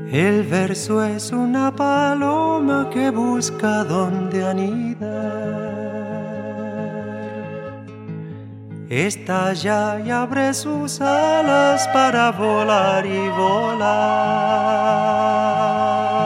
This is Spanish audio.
El verso es una paloma que busca donde anidar. Estalla y abre sus alas para volar y volar.